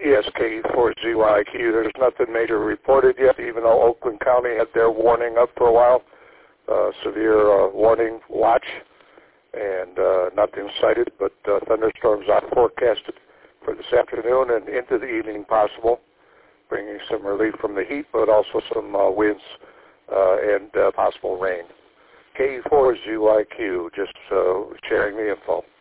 Yes, KE4ZYQ. There's nothing major reported yet, even though Oakland County had their warning up for a while, severe warning watch, and nothing cited, but thunderstorms are forecasted for this afternoon and into the evening possible, bringing some relief from the heat, but also some winds and possible rain. KE4ZYQ, just sharing the info.